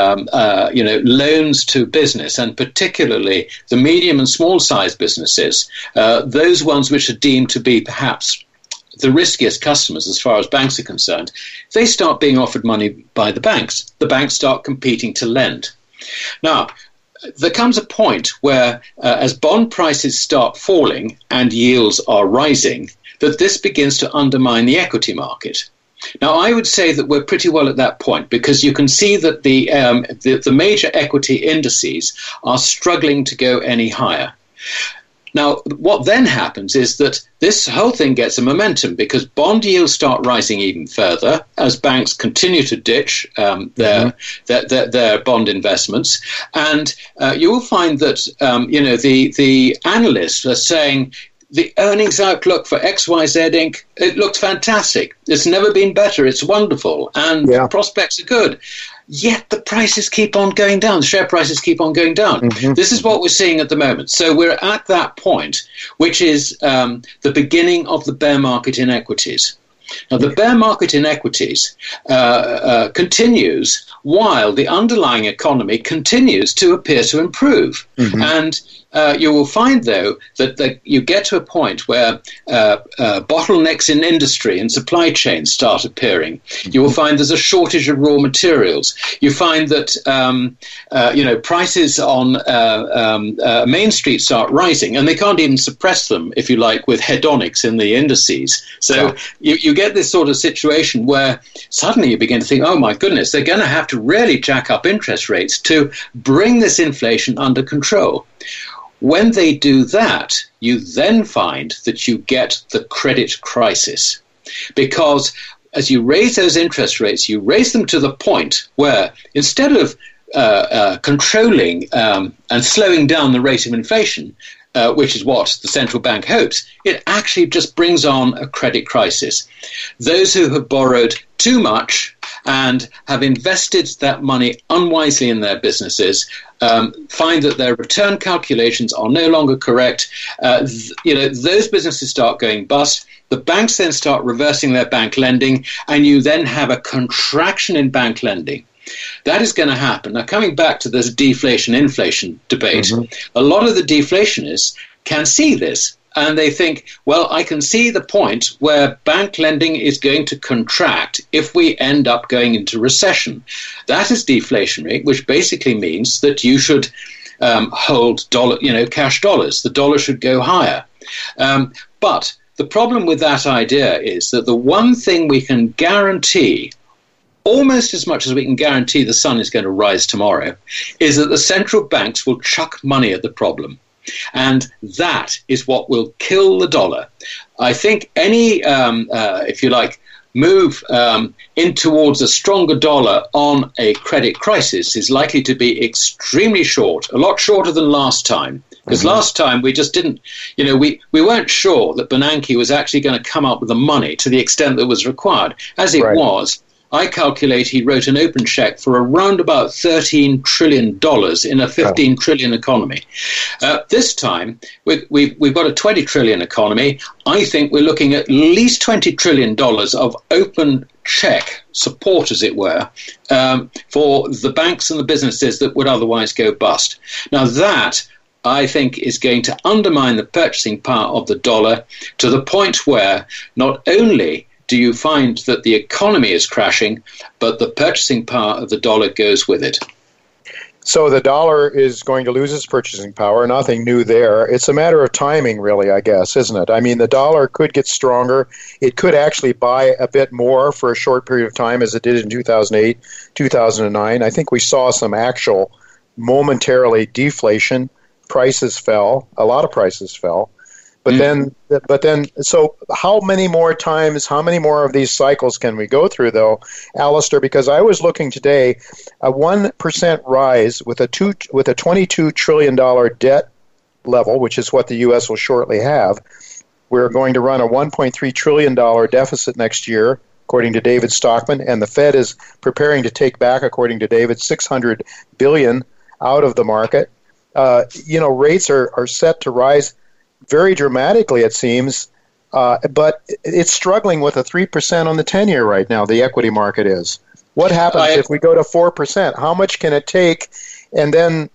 loans to business, and particularly the medium and small size businesses, those ones which are deemed to be perhaps the riskiest customers as far as banks are concerned, they start being offered money by the banks. The banks start competing to lend. Now, there comes a point where, as bond prices start falling and yields are rising, that this begins to undermine the equity market. Now, I would say that we're pretty well at that point, because you can see that the major equity indices are struggling to go any higher. Now, what then happens is that this whole thing gets a momentum, because bond yields start rising even further as banks continue to ditch their bond investments. And you will find that, the analysts are saying, the earnings outlook for XYZ Inc., it looks fantastic. It's never been better. It's wonderful. And prospects are good. Yet the prices keep on going down. The share prices keep on going down. Mm-hmm. This is what we're seeing at the moment. So we're at that point, which is the beginning of the bear market in equities. Now, the bear market in equities continues while the underlying economy continues to appear to improve. Mm-hmm. And you will find, though, that you get to a point where bottlenecks in industry and supply chains start appearing. Mm-hmm. You will find there's a shortage of raw materials. You find that prices on Main Street start rising, and they can't even suppress them, if you like, with hedonics in the indices. So you get this sort of situation where suddenly you begin to think, oh my goodness, they're going to have to really jack up interest rates to bring this inflation under control. When they do that, you then find that you get the credit crisis. Because as you raise those interest rates, you raise them to the point where instead of controlling and slowing down the rate of inflation, which is what the central bank hopes, it actually just brings on a credit crisis. Those who have borrowed too much and have invested that money unwisely in their businesses find that their return calculations are no longer correct. Those businesses start going bust. The banks then start reversing their bank lending, and you then have a contraction in bank lending. That is going to happen. Now, coming back to this deflation-inflation debate, mm-hmm. a lot of the deflationists can see this. And they think, well, I can see the point where bank lending is going to contract if we end up going into recession. That is deflationary, which basically means that you should hold cash dollars. The dollar should go higher. But the problem with that idea is that the one thing we can guarantee, almost as much as we can guarantee the sun is going to rise tomorrow, is that the central banks will chuck money at the problem. And that is what will kill the dollar. I think any, move in towards a stronger dollar on a credit crisis is likely to be extremely short, a lot shorter than last time. Because last time we just didn't, we weren't sure that Bernanke was actually going to come up with the money to the extent that was required. As it was, I calculate he wrote an open check for around about $13 trillion in a $15 trillion economy. This time, we've got a $20 trillion economy. I think we're looking at least $20 trillion of open check support, as it were, for the banks and the businesses that would otherwise go bust. Now that, I think, is going to undermine the purchasing power of the dollar to the point where not only do you find that the economy is crashing, but the purchasing power of the dollar goes with it. So the dollar is going to lose its purchasing power. Nothing new there. It's a matter of timing, really, I guess, isn't it? I mean, the dollar could get stronger. It could actually buy a bit more for a short period of time, as it did in 2008, 2009. I think we saw some actual momentarily deflation. Prices fell. A lot of prices fell. But then, so how many more times, how many more of these cycles can we go through, though, Alistair? Because I was looking today, a 1% rise with a $22 trillion debt level, which is what the U.S. will shortly have. We're going to run a $1.3 trillion deficit next year, according to David Stockman, and the Fed is preparing to take back, according to David, $600 billion out of the market. Rates are set to rise very dramatically, it seems, but it's struggling with a 3% on the 10-year right now, the equity market is. What happens if we go to 4%? How much can it take? And then,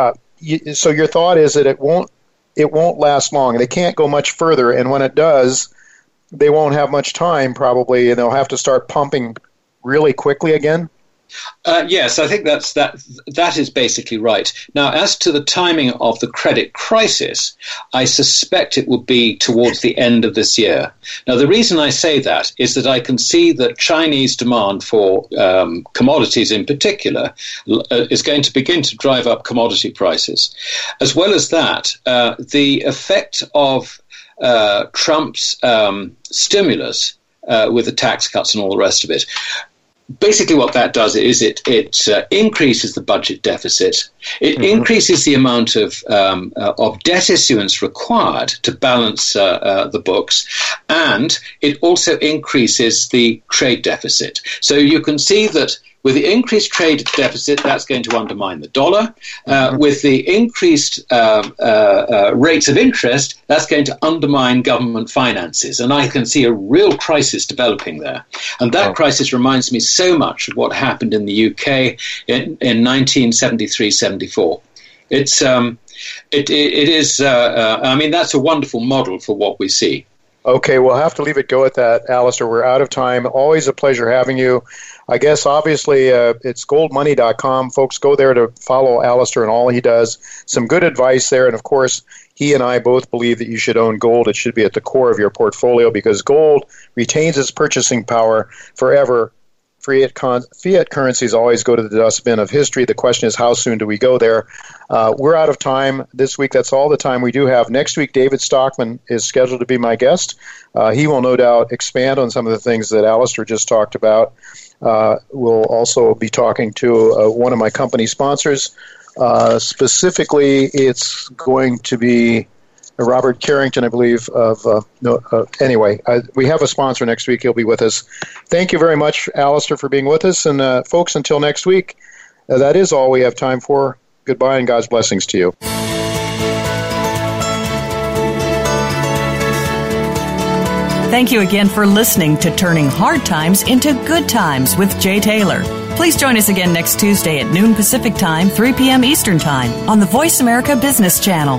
so your thought is that it won't last long. They can't go much further, and when it does, they won't have much time probably, and they'll have to start pumping really quickly again? Yes, I think that is basically right. Now, as to the timing of the credit crisis, I suspect it will be towards the end of this year. Now, the reason I say that is that I can see that Chinese demand for commodities in particular is going to begin to drive up commodity prices. As well as that, the effect of Trump's stimulus with the tax cuts and all the rest of it. Basically what that does is it increases the budget deficit. It increases the amount of debt issuance required to balance the books, and it also increases the trade deficit. So you can see that With the increased trade deficit, that's going to undermine the dollar. With the increased rates of interest, that's going to undermine government finances. And I can see a real crisis developing there. And that crisis reminds me so much of what happened in the UK in 1973-74. It is, I mean, that's a wonderful model for what we see. Okay, we'll have to leave it go at that, Alistair. We're out of time. Always a pleasure having you. I guess, obviously, it's goldmoney.com. Folks, go there to follow Alistair and all he does. Some good advice there. And, of course, he and I both believe that you should own gold. It should be at the core of your portfolio because gold retains its purchasing power forever. Fiat currencies always go to the dustbin of history. The question is, how soon do we go there? We're out of time this week. That's all the time we do have. Next week, David Stockman is scheduled to be my guest. He will no doubt expand on some of the things that Alistair just talked about. We'll also be talking to one of my company sponsors. Specifically, it's going to be Robert Carrington, I believe. Anyway, we have a sponsor next week. He'll be with us. Thank you very much, Alistair, for being with us. And folks, until next week, that is all we have time for. Goodbye and God's blessings to you. Thank you again for listening to Turning Hard Times into Good Times with Jay Taylor. Please join us again next Tuesday at noon Pacific Time, 3 p.m. Eastern Time on the Voice America Business Channel.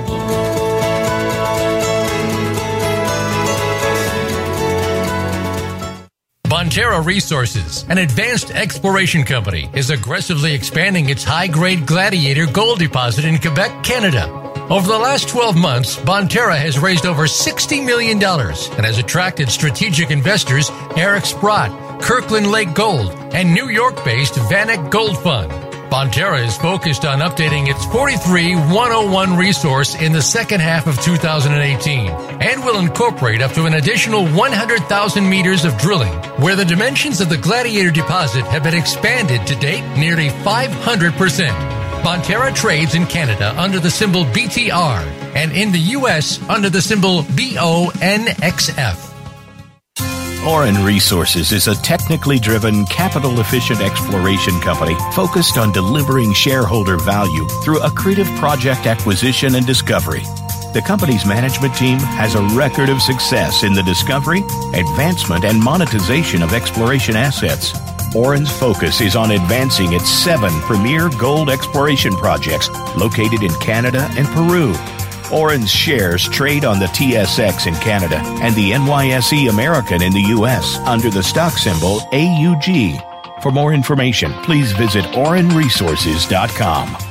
Bonterra Resources, an advanced exploration company, is aggressively expanding its high-grade Gladiator gold deposit in Quebec, Canada. Over the last 12 months, Bonterra has raised over $60 million and has attracted strategic investors Eric Sprott, Kirkland Lake Gold, and New York-based Vanek Gold Fund. Bonterra is focused on updating its 43-101 resource in the second half of 2018 and will incorporate up to an additional 100,000 meters of drilling, where the dimensions of the Gladiator deposit have been expanded to date nearly 500%. Bonterra trades in Canada under the symbol BTR and in the U.S. under the symbol BONXF. Orin Resources is a technically driven, capital-efficient exploration company focused on delivering shareholder value through accretive project acquisition and discovery. The company's management team has a record of success in the discovery, advancement, and monetization of exploration assets. Orin's focus is on advancing its 7 premier gold exploration projects located in Canada and Peru. Orin's shares trade on the TSX in Canada and the NYSE American in the U.S. under the stock symbol AUG. For more information, please visit orinresources.com.